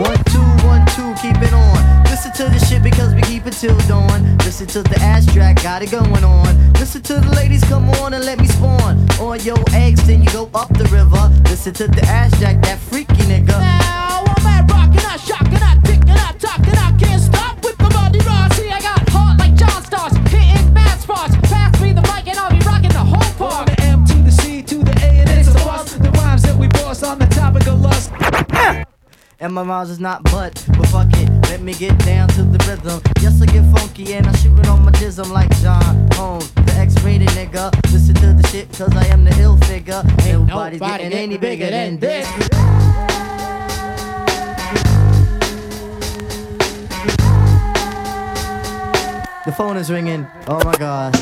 1, 2, keep it on. Listen to the shit because we keep it till dawn. Listen to the ass track, got it going on. Listen to the ladies, come on and let me spawn. On your eggs, then you go up the river. Listen to the ass jack, that freaky nigga. Now I'm at rockin', I shockin', I tickin', I talkin', I can't stop with my body rock. See, I got heart like John Stars, hitting mad spots. Pass me the mic and I'll be rockin' the whole park. From the M to the C to the A and it's a bust. The rhymes that we boss on the topic of lust. And my rhymes is not but fuck it, let me get down to the rhythm. Yes, I get funky and I shoot it on my jism like John Holmes, the X-rated nigga. Listen to the shit cause I am the ill figure. Ain't nobody's getting any bigger than this. The phone is ringing, oh my god.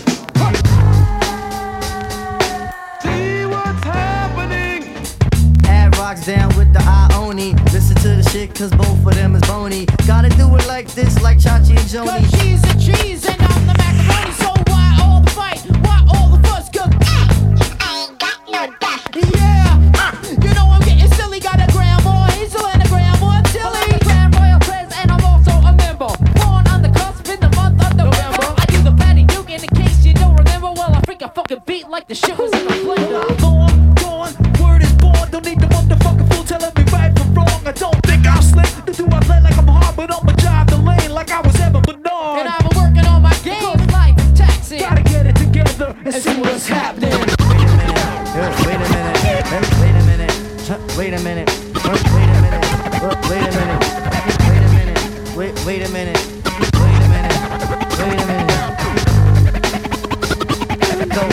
See what's happening. Ad rocks down with the Ioni. Listen to the shit cause both of them is bony. Gotta do it like this, like Chachi and Joni. Cause she's a cheese and I'm the macaroni. So why all the fight? Why all the fuss? Cause I ain't got no dust. Yeah, you know I'm getting silly. Got a grandma Hazel and a grandma Tilly. Grand Royal Press and I'm also a member. Born on the cusp in the month of November. I do the Patty Duke in case you don't remember. Well, I freak a fucking beat like the shit was in a blender. Gone, word is born. Don't need the motherfucking fool telling me right from wrong. I don't think I'm slick. Do I play like I'm hard, but I'ma drive the lane like I was ever Bernard. And I've been working on my game. Cause life is taxing. Gotta get it together and see what's happening. Wait a minute, wait a minute, wait a minute, wait a minute, wait a minute, wait a minute, wait a minute, wait a minute, wait a minute, wait a minute.